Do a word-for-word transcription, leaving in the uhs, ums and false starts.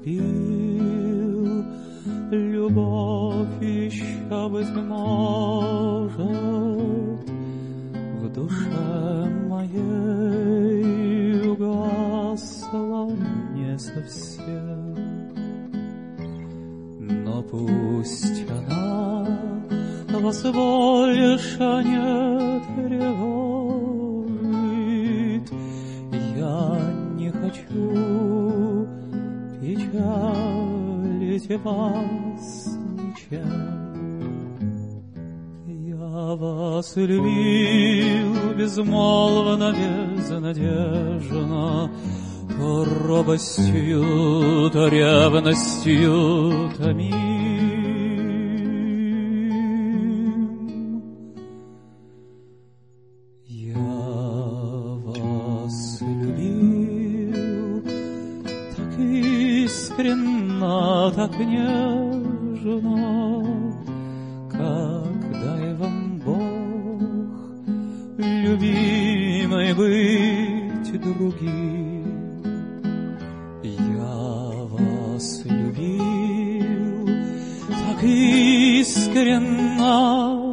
любил, любовь еще, быть может, в душе моей угасла не совсем. Но пусть она вас больше не тревожит, я не хочу печалить вас ничем. Я вас любил безмолвно, безнадежно, то робостью, то ревностью томим. Я вас любил так искренно, так нежно, как дай вам Бог, любимой, быть другим. Любил так искренно,